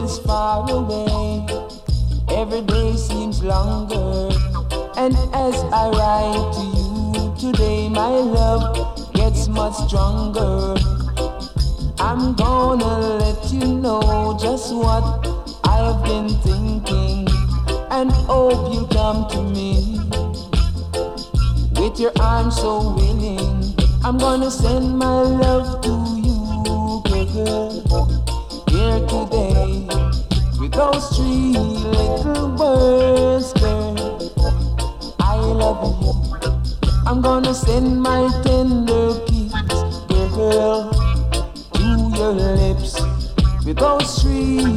is far away. Every day seems longer. And as I write to you today, my love gets much stronger. I'm gonna let you know just what I've been thinking, and hope you'll come to me with your arms so willing. I'm gonna send my love to you, girl.